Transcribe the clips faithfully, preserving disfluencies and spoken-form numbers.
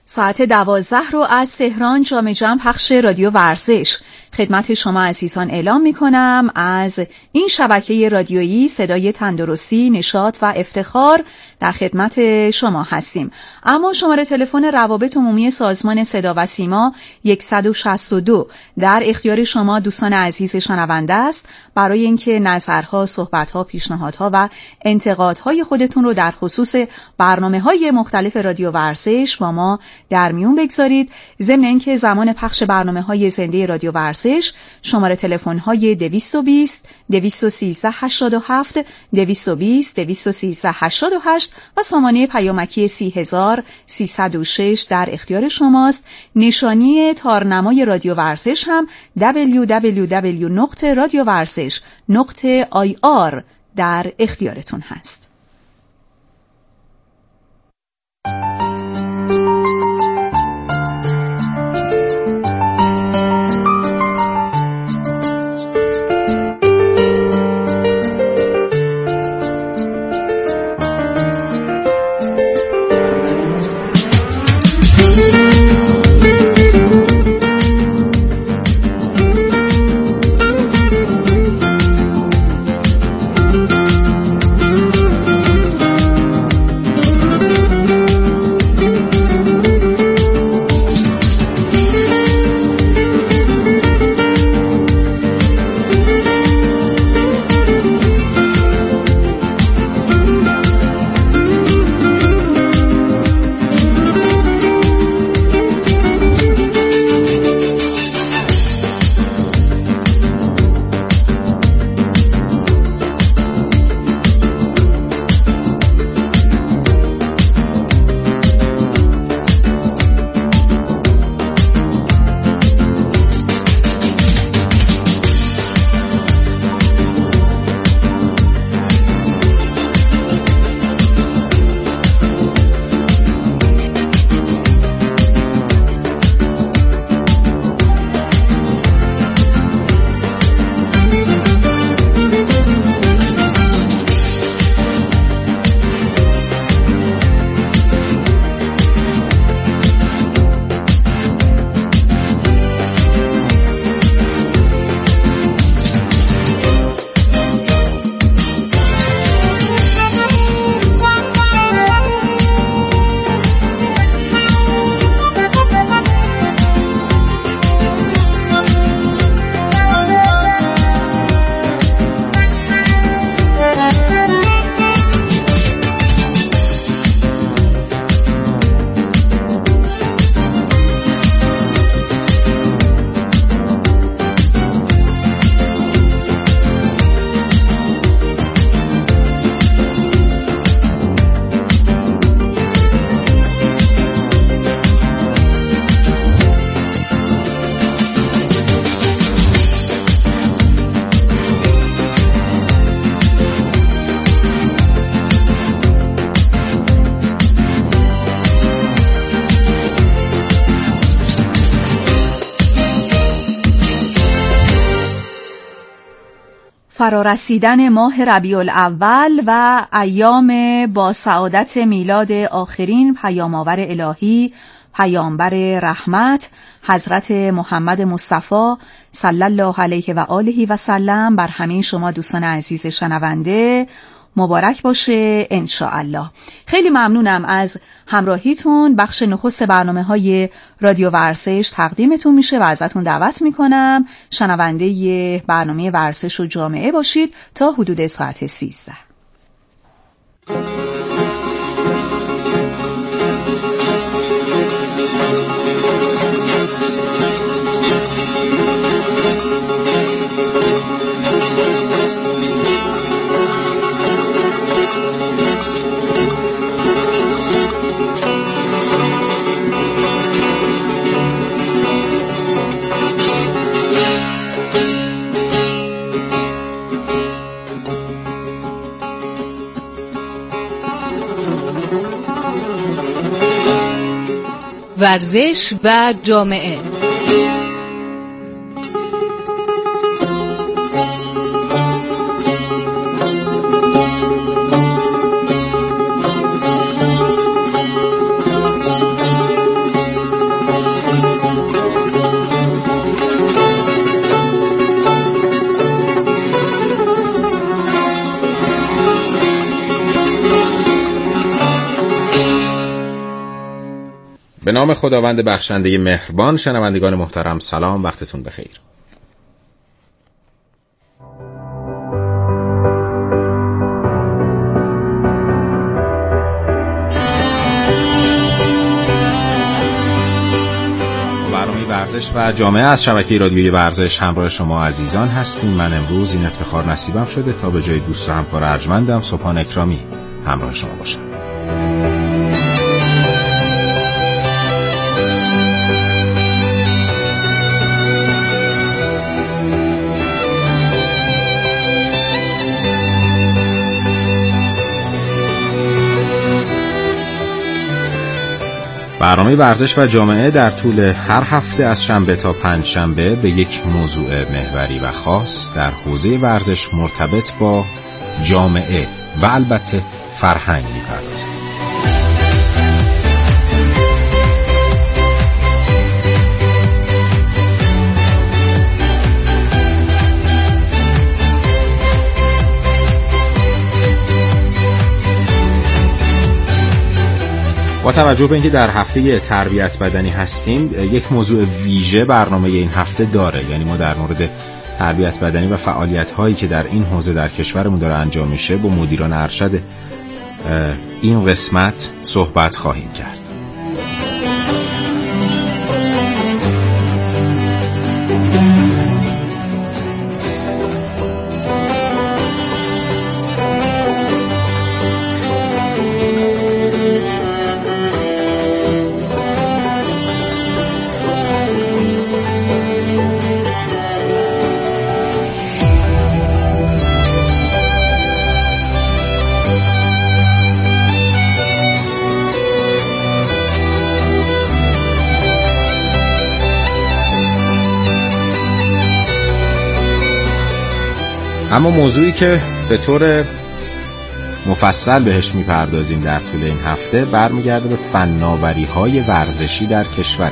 ساعت دوازده رو از تهران جام جم پخش رادیو ورزش خدمت شما عزیزان اعلام می کنم. از این شبکه رادیویی صدای تندرستی، نشاط و افتخار در خدمت شما هستیم. اما شماره تلفن روابط عمومی سازمان صدا و سیما صد و شصت و دو در اختیار شما دوستان عزیز شنونده است برای اینکه نظرها، صحبتها، پیشنهادها و انتقادهای خودتون رو در خصوص برنامه‌های مختلف رادیو ورزش با ما در میون بگذارید. ضمن اینکه زمان پخش برنامه‌های زنده رادیو ورزش شماره تلفن‌های دویست و بیست دویست و سیزده هشتاد و هفت دویست و بیست دویست و سیزده هشتاد و هشت و سامانه پیامکی سی هزار سیصد و شش در اختیار شماست. نشانی تارنمای رادیو ورزش هم دبلیو دبلیو دبلیو نقطه رادیو ورزش نقطه آی آر در اختیارتون هست. فرارسیدن ماه ربیع الاول و ایام با سعادت میلاد آخرین پیام‌آور الهی، پیامبر رحمت حضرت محمد مصطفی صلی الله علیه و آله و سلم بر همه شما دوستان عزیز شنونده مبارک باشه ان شاء الله. خیلی ممنونم از همراهیتون. بخش نخست برنامه‌های رادیو ورزش تقدیمتون میشه و ازتون دعوت میکنم شنونده برنامه ورزش و جامعه باشید تا حدود ساعت سیزده. ورزش و جامعه. به نام خداوند بخشنده مهربان. شنوندگان محترم سلام، وقتتون بخیر. ورزش و جامعه از شبکه رادیویی ورزش همراه شما عزیزان هستیم. من امروز این افتخار نصیبم شده تا به جای دوست و همکار ارجمندم سبحان اکرامی همراه شما باشم. برنامه ورزش و جامعه در طول هر هفته از شنبه تا پنج شنبه به یک موضوع محوری و خاص در حوزه ورزش مرتبط با جامعه و البته فرهنگ می‌پردازه. با توجه به اینکه در هفته تربیت بدنی هستیم، یک موضوع ویژه برنامه این هفته داره. یعنی ما در مورد تربیت بدنی و فعالیت‌هایی که در این حوزه در کشورمون داره انجام میشه با مدیران ارشد این قسمت صحبت خواهیم کرد. اما موضوعی که به طور مفصل بهش میپردازیم در طول این هفته برمیگرده به فناوری‌های ورزشی در کشور.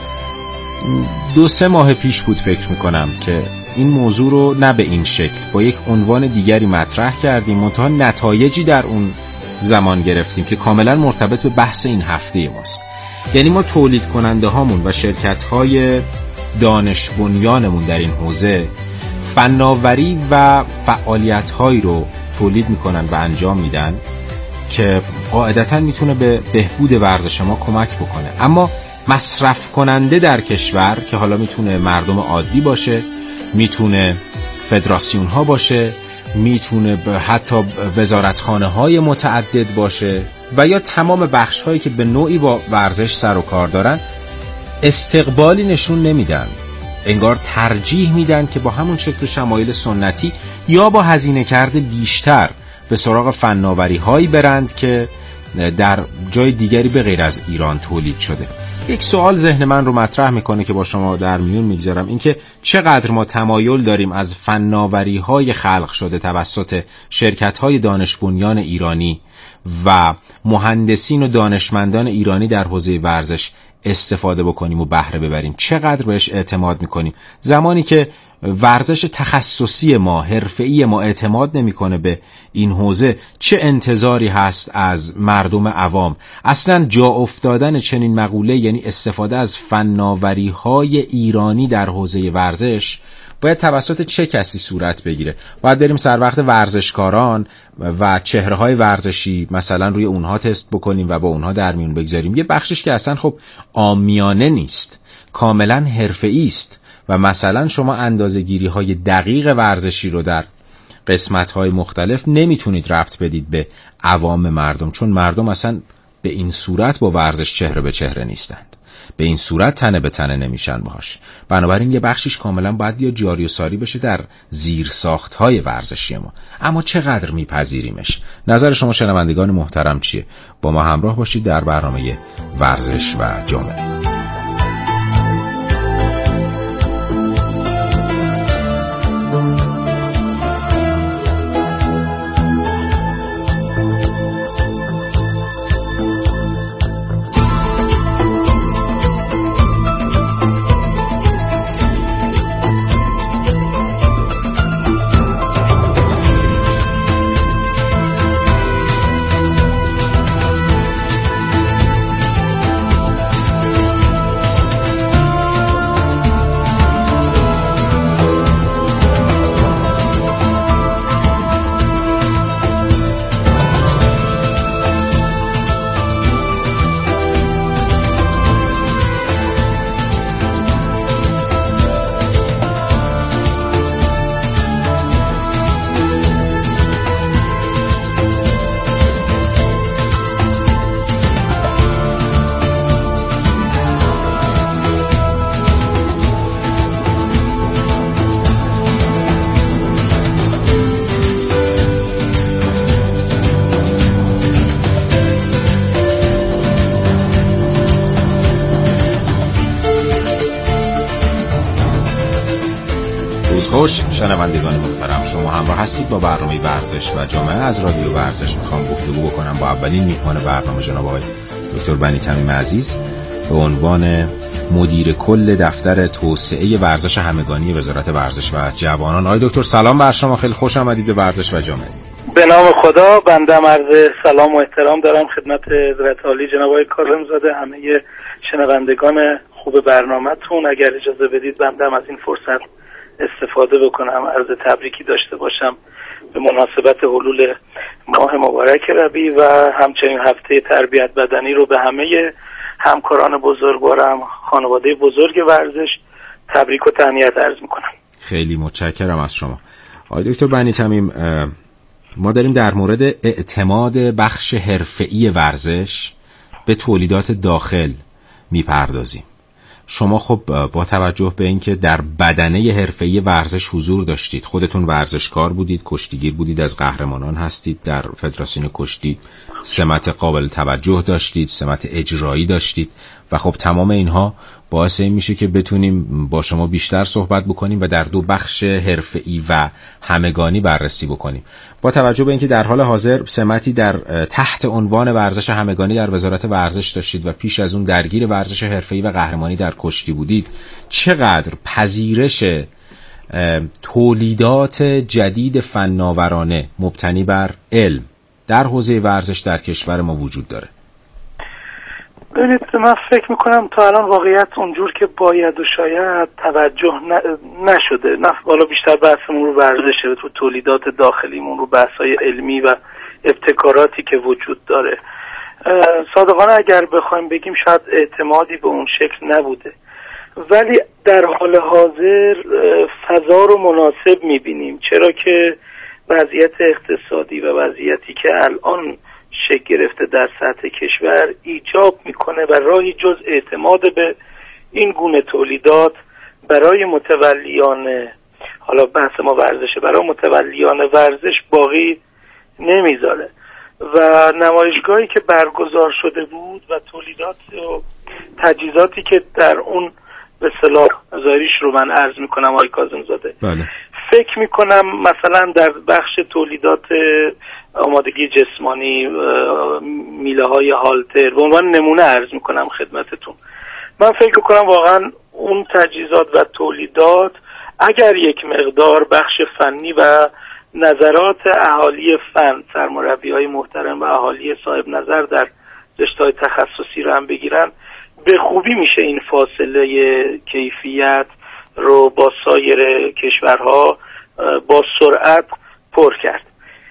دو سه ماه پیش بود فکر میکنم که این موضوع رو نه به این شکل با یک عنوان دیگری مطرح کردیم، منتها نتایجی در اون زمان گرفتیم که کاملا مرتبط به بحث این هفته ماست. یعنی ما تولید کننده هامون و شرکت های دانش بنیانمون در این حوزه فناوری و فعالیت‌هایی رو تولید میکنن و انجام میدن که قاعدتاً میتونه به بهبود ورزش ما کمک بکنه. اما مصرف کننده در کشور که حالا میتونه مردم عادی باشه، میتونه فدراسیون ها باشه، میتونه حتی وزارتخانه های متعدد باشه و یا تمام بخش هایی که به نوعی با ورزش سر و کار دارن، استقبالی نشون نمیدن. انگار ترجیح میدن که با همون شکل و شمایل سنتی یا با هزینه کرده بیشتر به سراغ فناوری هایی برند که در جای دیگری به غیر از ایران تولید شده. یک سوال ذهن من رو مطرح میکنه که با شما در میون میگذارم، این که چقدر ما تمایل داریم از فناوری های خلق شده توسط شرکت های دانش بنیان ایرانی و مهندسین و دانشمندان ایرانی در حوزه ورزش استفاده بکنیم و بهره ببریم. چقدر بهش اعتماد میکنیم زمانی که ورزش تخصصی ما، حرفه‌ای ما اعتماد نمیکنه به این حوزه. چه انتظاری هست از مردم عوام؟ اصلا جا افتادن چنین مقوله، یعنی استفاده از فناوری‌های ایرانی در حوزه ورزش، باید توسط چه کسی صورت بگیره؟ باید بریم سر وقت ورزشکاران و چهره‌های ورزشی مثلا روی اونها تست بکنیم و با اونها در میون بگذاریم. یه بخشش که اصلا خب عامیانه نیست، کاملا حرفه‌ای است و مثلا شما اندازه‌گیری‌های دقیق ورزشی رو در قسمت‌های مختلف نمیتونید ربط بدید به عوام مردم، چون مردم اصلا به این صورت با ورزش چهره به چهره نیستند، به این صورت تنه به تنه نمیشن باهاش. بنابراین یه بخشیش کاملا باید یا جاری و ساری بشه در زیر ساخت‌های ورزشی ما. اما چقدر میپذیریمش؟ نظر شما شنوندگان محترم چیه؟ با ما همراه باشید در برنامه ورزش و جامعه. خوش شنوندگان محترم، شما همراه هستید با برنامه ورزش و جامعه از رادیو ورزش. میخوام گفتگو بکنم با اولین میهمان برنامه جناب آقای دکتر بنی تمیم عزیز به عنوان مدیر کل دفتر توسعه ورزش همگانی وزارت ورزش و جوانان. آقای دکتر سلام بر شما، خیلی خوش آمدید به ورزش و جامعه. به نام خدا، بنده عرض سلام و احترام دارم خدمت حضرت عالی جناب آقای کاظم‌زاده، همه شنوندگان خوب برنامه‌تون. اگر اجازه بدید بنده هم از این فرصت استفاده بکنم، عرض تبریکی داشته باشم به مناسبت حلول ماه مبارک ربیع و همچنین هفته تربیت بدنی رو به همه همکاران بزرگوارم، خانواده بزرگ ورزش تبریک و تهنیت عرض میکنم. خیلی متشکرم از شما. آقای دکتر بنی تمیم، ما داریم در مورد اعتماد بخش حرفه‌ای ورزش به تولیدات داخل میپردازیم. شما خب با توجه به اینکه در بدنه حرفه‌ای ورزش حضور داشتید، خودتون ورزشکار بودید، کشتیگیر بودید، از قهرمانان هستید، در فدراسیون کشتی سمت قابل توجه داشتید، سمت اجرایی داشتید و خب تمام اینها باعث این میشه که بتونیم با شما بیشتر صحبت بکنیم و در دو بخش حرفه‌ای و همگانی بررسی بکنیم. با توجه به اینکه در حال حاضر سمتی در تحت عنوان ورزش همگانی در وزارت ورزش داشتید و پیش از اون درگیر ورزش حرفه‌ای و قهرمانی در کشتی بودید، چقدر پذیرش تولیدات جدید فناورانه مبتنی بر علم در حوزه ورزش در کشور ما وجود داره؟ ببینید، من فکر میکنم تا الان واقعیت اونجور که باید و شاید توجه نشده. نه بالا بیشتر بحثمون رو ورزشه، تو تولیدات داخلیمون رو بحث‌های علمی و ابتکاراتی که وجود داره. صادقانه اگر بخوایم بگیم شاید اعتمادی به اون شکل نبوده، ولی در حال حاضر فضا رو مناسب میبینیم، چرا که وضعیت اقتصادی و وضعیتی که الان شکل گرفته در سطح کشور ایجاب میکنه و راهی جز اعتماد به این گونه تولیدات برای متولیان، حالا بحث ما ورزشه، برای متولیان ورزش باقی نمیذاره. و نمایشگاهی که برگزار شده بود و تولیدات و تجهیزاتی که در اون به اصطلاح ظاهریش رو من عرض میکنم آقای کاظم‌زاده، بله. فکر میکنم مثلا در بخش تولیدات آمادگی جسمانی، میله های هالتر به عنوان نمونه عرض میکنم خدمتتون، من فکر میکنم واقعا اون تجهیزات و تولیدات اگر یک مقدار بخش فنی و نظرات اهالی فن، سرمربی های محترم و اهالی صاحب نظر در رشته‌های تخصصی رو هم بگیرن، به خوبی میشه این فاصله کیفیت رو با سایر کشورها با سرعت پر کرد.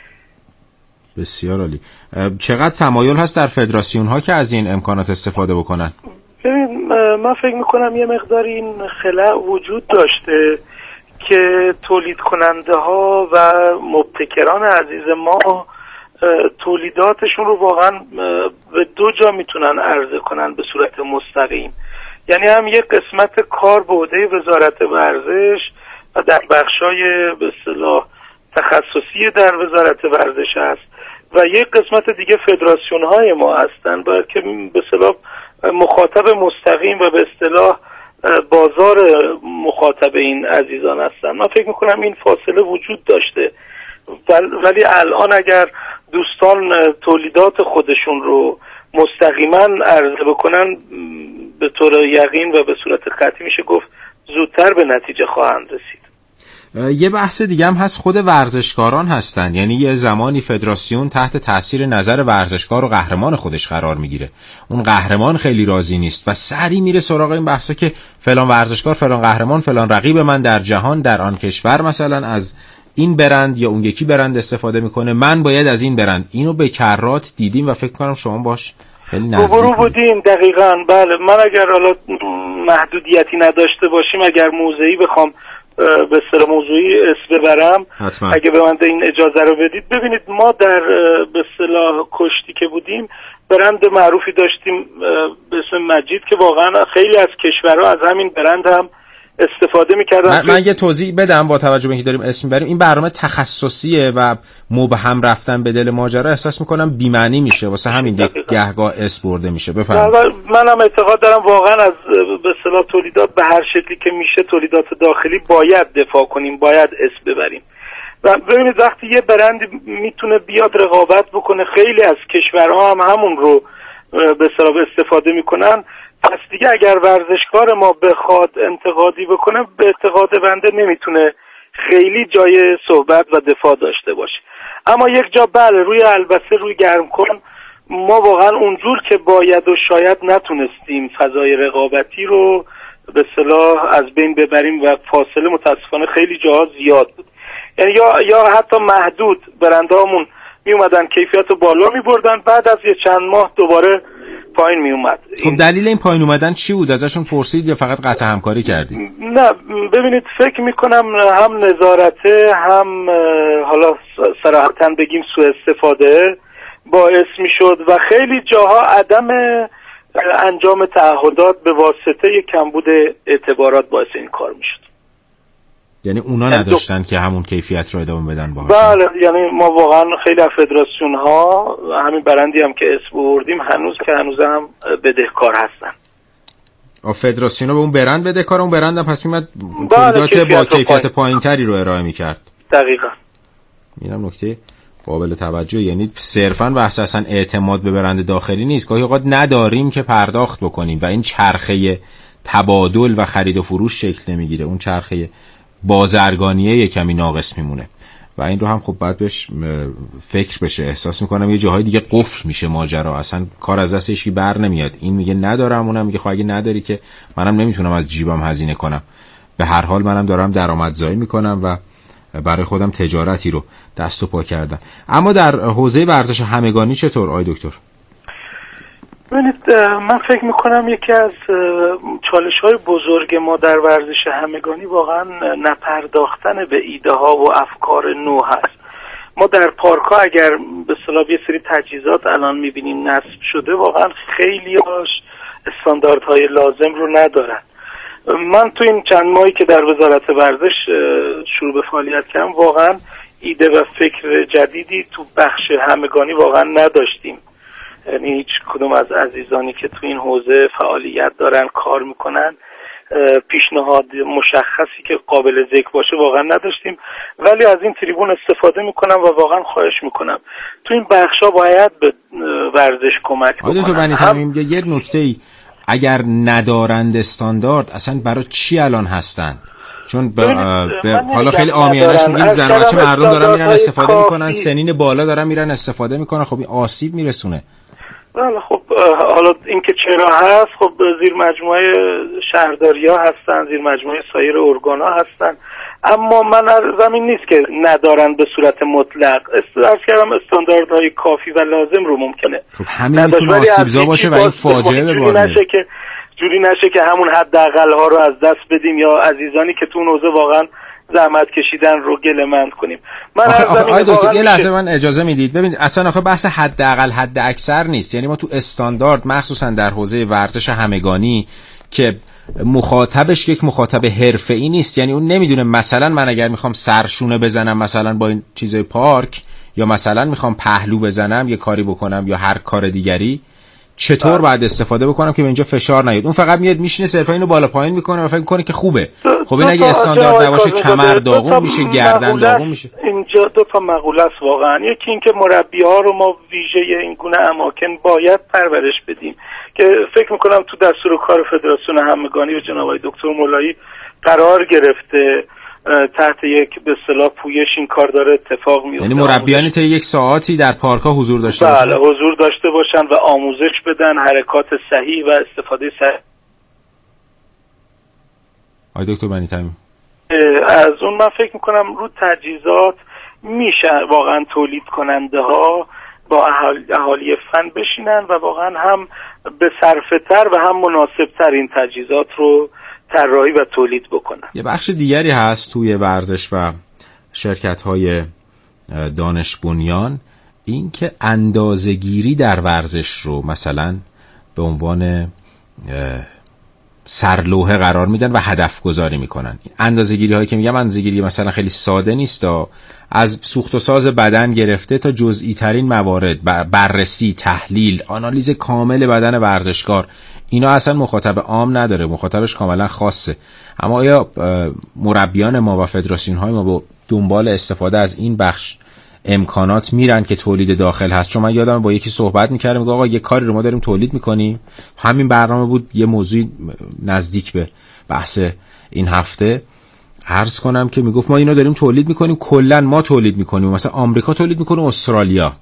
بسیار عالی. چقدر تمایل هست در فدراسیون ها که از این امکانات استفاده بکنن؟ ببین، من فکر میکنم یه مقدار این خلأ وجود داشته که تولید کننده ها و مبتکران عزیز ما تولیداتشون رو واقعا به دو جا میتونن عرضه کنن به صورت مستقیم. یعنی هم یک قسمت کار به عهده وزارت ورزش و در بخشای به اصطلاح تخصصی در وزارت ورزش است و یک قسمت دیگه فدراسیون های ما هستن و که به اصطلاح مخاطب مستقیم و به اصطلاح بازار مخاطب این عزیزان هستن. من فکر میکنم این فاصله وجود داشته، ولی الان اگر دوستان تولیدات خودشون رو مستقیما عرضه بکنن، به طور یقین و به صورت قطعی میشه گفت زودتر به نتیجه خواهند رسید. یه بحث دیگه هم هست، خود ورزشکاران هستن. یعنی یه زمانی فدراسیون تحت تاثیر نظر ورزشکار و قهرمان خودش قرار میگیره، اون قهرمان خیلی راضی نیست و سری میره سراغ این بحثا که فلان ورزشکار، فلان قهرمان، فلان رقیب من در جهان، در آن کشور مثلا از این برند یا اون یکی برند استفاده میکنه، من باید از این برند. اینو به کرات دیدیم و فکر کنم شما باش خیلی نزدیک روبرو بودیم. دقیقاً بله. من اگر حالا محدودیتی نداشته باشیم، اگر موضعی بخوام به سر موضوعی اسم ببرم، حتما. اگه به من این اجازه رو بدید، ببینید ما در به اصطلاح کشتی که بودیم برند معروفی داشتیم به اسم مجید که واقعا خیلی از کشورها از همین برند هم استفاده میکردن. من, من یه توضیح بدم با توجه به اینکه داریم اسم میبریم، این برنامه تخصصیه و مبهم رفتن به دل ماجرا احساس میکنم بی‌معنی میشه، واسه همین گهگاه اس برده میشه. بفرمایید. منم اعتقاد دارم واقعا از به اصطلاح تولیدات به هر شکلی که میشه تولیدات داخلی باید دفاع کنیم، باید اس ببریم. و ببینید وقتی یه برند میتونه بیاد رقابت بکنه، خیلی از کشورها هم همون رو به اصطلاح استفاده میکنن، پس دیگه اگر ورزشکار ما بخواد انتقادی بکنه، به اعتقاد بنده نمیتونه خیلی جای صحبت و دفاع داشته باشه. اما یک جا بله، روی البسه روی گرم کن ما واقعا اونجور که باید و شاید نتونستیم فضای رقابتی رو به اصطلاح از بین ببریم و فاصله متاسفانه خیلی جاها زیاد بود. یعنی یا یا حتی محدود برندهامون می اومدن کیفیت رو بالا می بردن، بعد از یه چند ماه دوباره پایین می اومد. خب دلیل این پایین اومدن چی بود؟ ازشون پرسید یا فقط قطع همکاری کردید؟ نه ببینید فکر می کنم هم نظارته هم حالا صراحتاً بگیم سوء استفاده باعث می شد و خیلی جاها عدم انجام تعهدات به واسطه کمبود اعتبارات باعث این کار می شد. یعنی اونا نداشتن که همون کیفیت رو ادامه بدن باهاش. بله، یعنی ما واقعا خیلی از فدراسیون ها همین برندی هم که اسم بردیم هنوز که هنوز هم بدهکار هستن. آ فدراسیون ها به اون برند بدهکار، اون برند هم پس میمد تولیدات با کیفیت پایینتری رو ارائه میکرد. دقیقاً. اینم نکته قابل توجه، یعنی صرفاً بحث اصلا اعتماد به برند داخلی نیست، گاهی اوقات نداریم که پرداخت بکنیم و این چرخه تبادل و خرید و فروش شکل نمیگیره، اون چرخه بازرگانیه یه کمی ناقص میمونه و این رو هم خب باید بهش فکر بشه. احساس میکنم یه جاهای دیگه قفل میشه ماجرا، اصلا کار از دست هیچکی بر نمیاد. این میگه ندارم، اونم میگه خب اگه نداری که منم نمیتونم از جیبم هزینه کنم، به هر حال منم دارم درآمدزایی میکنم و برای خودم تجارتی رو دست و پا کردم. اما در حوزه ورزش همگانی چطور آقای دکتر؟ ببینید من فکر میکنم یکی از چالش‌های بزرگ ما در ورزش همگانی واقعا نپرداختن به ایده ها و افکار نو هست. ما در پارک ها اگر به اصطلاح یه سری تجهیزات الان میبینیم نصب شده، واقعا خیلی هاش استانداردهای لازم رو ندارن. من تو این چند ماهی که در وزارت ورزش شروع به فعالیت کردم واقعا ایده و فکر جدیدی تو بخش همگانی واقعا نداشتیم. یعنی هیچ کدوم از عزیزانی که تو این حوزه فعالیت دارن کار میکنن پیشنهاد مشخصی که قابل ذکر باشه واقعا نداشتیم، ولی از این تریبون استفاده میکنم و واقعا خواهش میکنم تو این بخشا باید به ورزش کمک بکنن. هم... یه نکته‌ای اگر ندارند استاندارد اصلا برای چی الان هستن؟ چون با به حالا خیلی عامیانش میگیم زن و بچه مردم دارن میرن استفاده کافی. میکنن سنین بالا دارن میرن استفاده میکنن، خب این آسیب میرسونه. بله خب حالا این که چرا هست، خب زیر مجموعه شهرداری‌ها هستن، زیر مجموعه سایر ارگان‌ها هستن، اما من زمین نیست که ندارن به صورت مطلق. استفاده کردم استانداردهای کافی و لازم رو ممکنه. خب همین میتونه آسیبزا باشه و این فاجعه به بار میاره. جوری نشه که همون حداقل ها رو از دست بدیم یا عزیزانی که تو اون حوزه واقعا زحمت کشیدن رو گله‌مند کنیم. من آخه آخه آخه دکتر یه لحظه من اجازه میدید. ببینید اصلا آخه بحث حداقل حد اکثر نیست. یعنی ما تو استاندارد مخصوصا در حوزه ورزش همگانی که مخاطبش یک مخاطب حرفه‌ای نیست، یعنی اون نمیدونه مثلا من اگر میخوام سرشونه بزنم مثلا با این چیزای پارک یا مثلا میخوام پهلو بزنم یه کاری بکنم یا هر کار دیگری چطور آه. باید استفاده بکنم که به اینجا فشار نیاد. اون فقط میاد میشینه صرفا اینو بالا پایین میکنه و فکر میکنه که خوبه. خب این اگه استاندارد نباشه کمر داغون میشه، گردن داغون میشه. اینجا دو تا مقوله است واقعا. یکی این که مربی‌ها رو ما ویژه این گونه اماکن باید پرورش بدیم که فکر میکنم تو دستور کار فدراسیون همگانی و جناب آقای دکتر مولایی قرار گرفته تحت یک به اصطلاح پویش این کار داره اتفاق میفته. یعنی مربیانی تا یک ساعتی در پارک‌ها حضور داشته باشن. بله حضور داشته باشن و آموزش بدن حرکات صحیح و استفاده صحیح. آقای دکتر بنی تمیم از اون من فکر میکنم رو تجهیزات میشه واقعا تولید کننده ها با اهالی فن بشینن و واقعا هم به صرفه تر و هم مناسب تر این تجهیزات رو طراحی و تولید بکنن. یه بخش دیگری هست توی ورزش و شرکت‌های دانش بنیان، این که اندازه‌گیری در ورزش رو مثلا به عنوان سرلوحه قرار میدن و هدف گذاری میکنن. اندازه‌گیری هایی که میگم اندازه‌گیری مثلا خیلی ساده نیست، از سوخت و ساز بدن گرفته تا جزئی ترین موارد، بررسی، تحلیل، آنالیز کامل بدن ورزشکار، اینا اصلا مخاطب عام نداره، مخاطبش کاملا خاصه. اما آیا مربیان ما و فدراسیون های ما با دنبال استفاده از این بخش امکانات میرن که تولید داخل هست؟ چون من یادم با یکی صحبت میکردم، میگه آقا یه کاری رو ما داریم تولید میکنیم، همین برنامه بود یه موضوع نزدیک به بحث این هفته عرض کنم که میگفت ما اینو داریم تولید میکنیم، کلا ما تولید میکنیم، مثلا آمریکا تولید میکنه، استرالیا،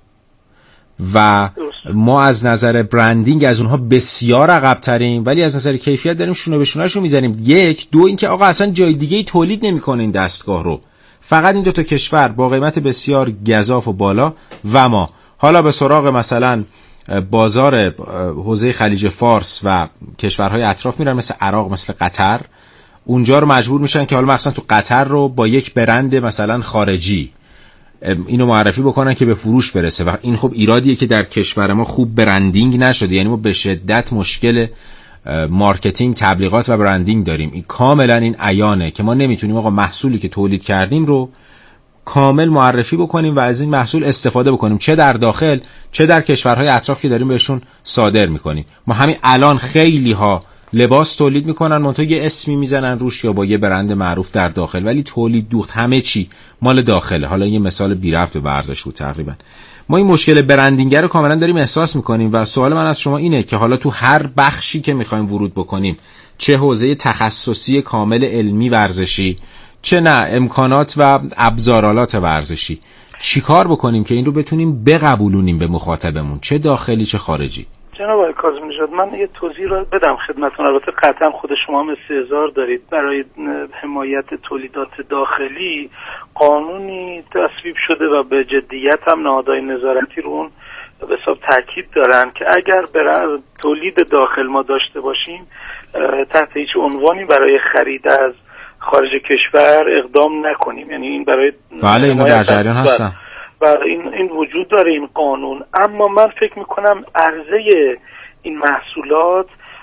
و ما از نظر برندینگ از اونها بسیار عقب تریم، ولی از نظر کیفیت داریم شونه به شونه‌شو میزنیم. یک دو اینکه آقا اصلا جای دیگه ای تولید نمیکنه این دستگاه رو، فقط این دو تا کشور با قیمت بسیار گزاف و بالا. و ما حالا به سراغ مثلا بازار حوزه خلیج فارس و کشورهای اطراف میرن، مثل عراق، مثل قطر، اونجا رو مجبور میشن که حالا مثلا تو قطر رو با یک برند مثلا خارجی اینو معرفی بکنن که به فروش برسه. و این خب ایرادیه که در کشور ما خوب برندینگ نشده، یعنی ما به شدت مشکل مارکتینگ، تبلیغات و برندینگ داریم. این کاملا این عیانه که ما نمیتونیم آقا محصولی که تولید کردیم رو کامل معرفی بکنیم و از این محصول استفاده بکنیم، چه در داخل چه در کشورهای اطراف که داریم بهشون صادر میکنیم. ما همین الان خیلی ها لباس تولید میکنن، منتها یه اسمی میزنن روش یا با یه برند معروف در داخل، ولی تولید دوخت همه چی مال داخله. حالا یه مثال بی ربط به ورزش بود تقریبا. ما این مشکل برندینگ رو کاملا داریم احساس میکنیم و سوال من از شما اینه که حالا تو هر بخشی که میخوایم ورود بکنیم، چه حوزه تخصصی کامل علمی ورزشی، چه نه امکانات و ابزارالات ورزشی، چیکار بکنیم که این رو بتونیم بقبولونیم به مخاطبمون، چه داخلی چه خارجی؟ جناب آقای کاظمی نژاد، من یه توضیح رو بدم خدمتتون. البته قطعا خود شما هم استحضار دارید، برای حمایت تولیدات داخلی قانونی تصویب شده و به جدیت هم نهادهای نظارتی رو اون به حساب تاکید دارن که اگر برای تولید داخل ما داشته باشیم، تحت هیچ عنوانی برای خرید از خارج کشور اقدام نکنیم. یعنی این برای بله اینو در جریان هستم و این این وجود داره این قانون. اما من فکر میکنم عرضه این محصولات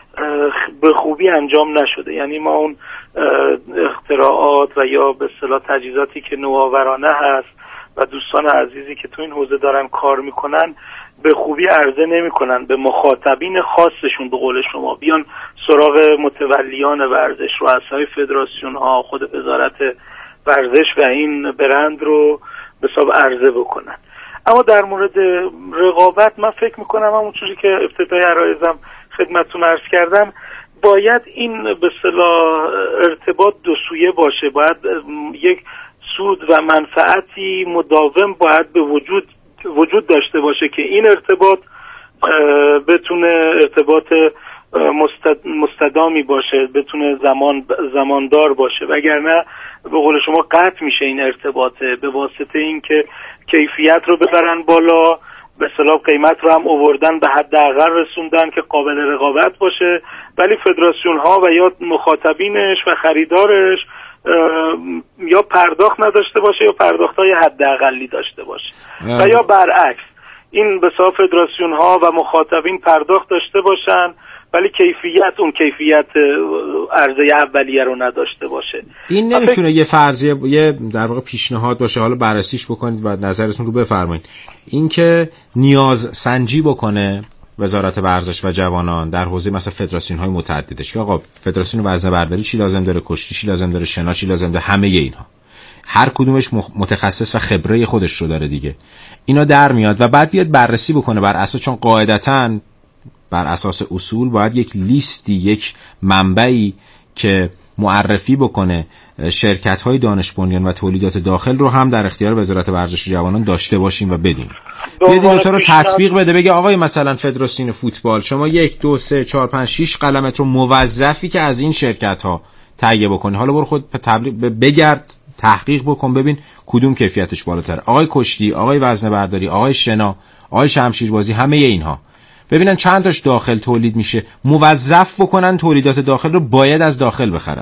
به خوبی انجام نشده. یعنی ما اون اختراعات و یا به اصطلاح تجهیزاتی که نوآورانه هست و دوستان عزیزی که تو این حوزه دارن کار میکنن به خوبی عرضه نمیکنن به مخاطبین خاصشون. به قول شما بیان سراغ متولیان ورزش، رؤسای فدراسیون ها، خود وزارت ورزش و این برند رو به حساب عرضه بکنن. اما در مورد رقابت من فکر میکنم همون چیزی که ابتدای عرایزم خدمتتون عرض کردم، باید این به اصطلاح ارتباط دو سویه باشه. باید یک سود و منفعتی مداوم باید به وجود وجود داشته باشه که این ارتباط بتونه ارتباط مستدامی باشه، بتونه زمان زماندار باشه، وگرنه به قول شما قطع میشه این ارتباطه به واسطه اینکه کیفیت رو ببرن بالا، به اصطلاح قیمت رو هم آوردن به حداقل رسوندن که قابل رقابت باشه، ولی فدراسیون ها و یا مخاطبینش و خریدارش یا پرداخت نداشته باشه یا پرداخت‌های حداقلی داشته باشه و یا برعکس این به صاحب فدراسیون ها و مخاطبین پرداخت داشته باشن ولی کیفیت اون کیفیت عرضه اولیه رو نداشته باشه. این نمیتونه یه فرضیه یه در واقع پیشنهاد باشه، حالا بررسیش بکنید و نظرتون رو بفرمایید. این که نیاز سنجی بکنه وزارت ورزش و جوانان در حوزه مثلا فدراسیون های متعددش که آقا فدراسیون وزنه برداری چی لازم داره، کشتی چی لازم داره، شنا چی لازم داره، همه اینها هر کدومش متخصص و خبره خودش رو داره دیگه، اینا در میاد و بعد بیاد بررسی بکنه بر اساس، چون قاعدتاً بر اساس اصول باید یک لیستی، یک منبعی که معرفی بکنه شرکت‌های دانش بنیان و تولیدات داخل رو هم در اختیار وزارت ورزش و جوانان داشته باشیم و بدیم. بیاد این رو تطبیق بده، بگه آقای مثلا فدراسیون فوتبال شما یک دو سه چهار پنج شش قلمت رو موظفی که از این شرکت‌ها تهیه بکنی، حالا برو خود تبلیغ بگرد تحقیق بکن ببین کدوم کیفیتش بالاتره. آقای کشتی، آقای وزنه برداری، آقای شنا، آقای شمشیربازی، همه اینها ببینن چند تاش داخل تولید میشه، موظف بکنن تولیدات داخل رو باید از داخل بخرن.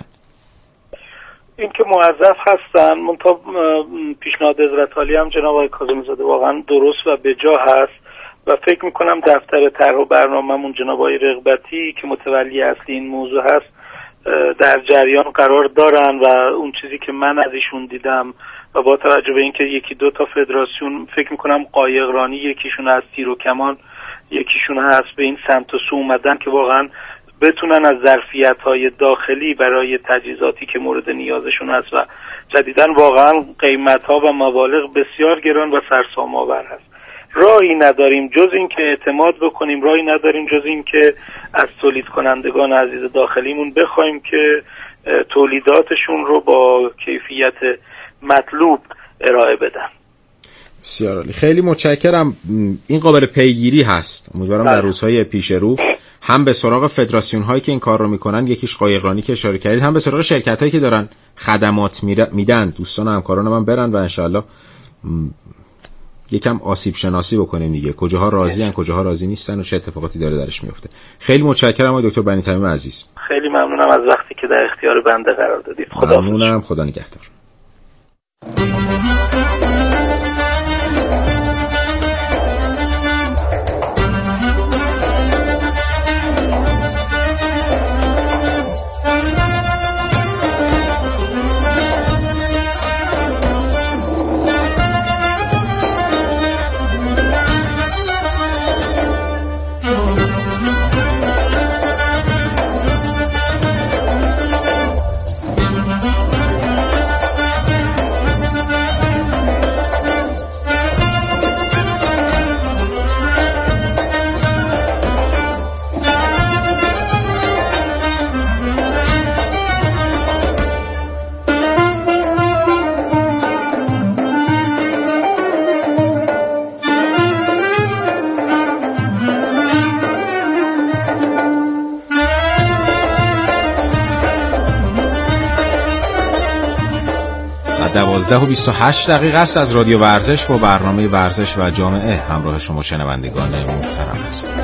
این که موظف هستن، منتها پیشنهاد حضرت عالی هم جناب آقای کاظمی زاده واقعا درست و به جا هست و فکر میکنم دفتر طرح و برنامه‌مون جناب آقای رغبتی که متولی اصلی این موضوع هست در جریان قرار دارن و اون چیزی که من از ایشون دیدم و با توجه به اینکه یکی دو تا فدراسیون فکر میکنم قایقرانی یکیشون از تیر و کمان یکیشون هست به این سمت و سو اومدن که واقعا بتونن از ظرفیت‌های داخلی برای تجهیزاتی که مورد نیازشون هست و جدیداً واقعا قیمت‌ها و مبالغ بسیار گران و سرسام‌آور هست. راهی نداریم جز این که اعتماد بکنیم، راهی نداریم جز این که از تولید کنندگان عزیز داخلیمون بخوایم که تولیداتشون رو با کیفیت مطلوب ارائه بدن. بسیار عالی، خیلی متشکرم. این قابل پیگیری هست، امیدوارم در روزهای پیش رو هم به سراغ فدراسیون هایی که این کار رو میکنن، یکیش قایقرانی که اشاره کردید، هم به سراغ شرکت هایی که دارن خدمات میدن، دوستان همکاران من برن و انشالله یکم آسیب شناسی بکنیم دیگه، کجاها راضی ان کجاها راضی نیستن و چه اتفاقاتی داره درش میفته. خیلی متشکرم آقای دکتر بنی تمیم عزیز. خیلی ممنونم از وقتی که در اختیار بنده قرار دادید. خدا ممنونم، خدا نگهدار. دوازده و بیست و هشت دقیقه است از رادیو ورزش با برنامه ورزش و جامعه همراه شما شنوندگان محترم است.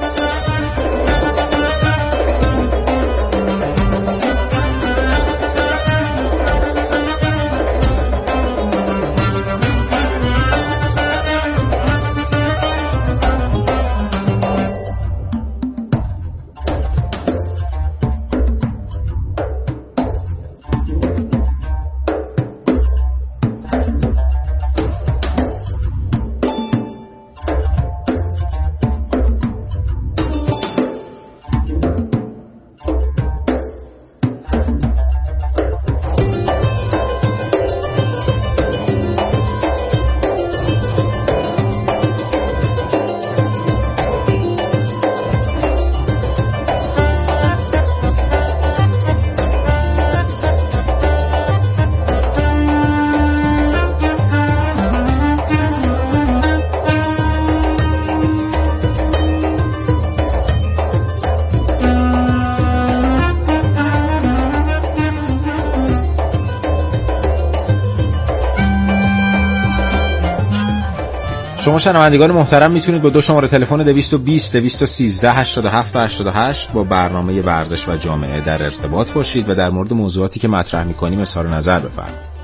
شما شنوندگان محترم میتونید با دو شماره تلفن دویست و بیست دویست و سیزده هشتاد و هفت هشتاد و هشت با برنامه ورزش و جامعه در ارتباط باشید و در مورد موضوعاتی که مطرح میکنیم اظهار نظر بفرمایید.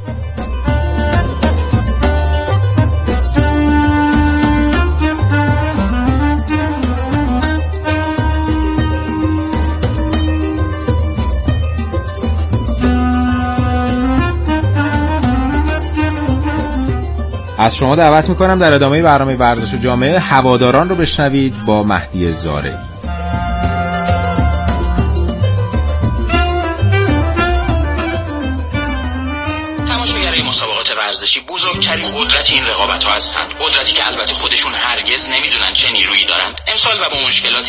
از شما دعوت میکنم در ادامه برنامه ورزش و جامعه هواداران رو بشنوید با مهدی زارعی. تماشاگرای مسابقات ورزشی بزرگترین قدرت این رقابت‌ها هستند، قدرتی که البته خودشون هرگز نمیدونن چه نیرویی دارند. امسال و با مشکلات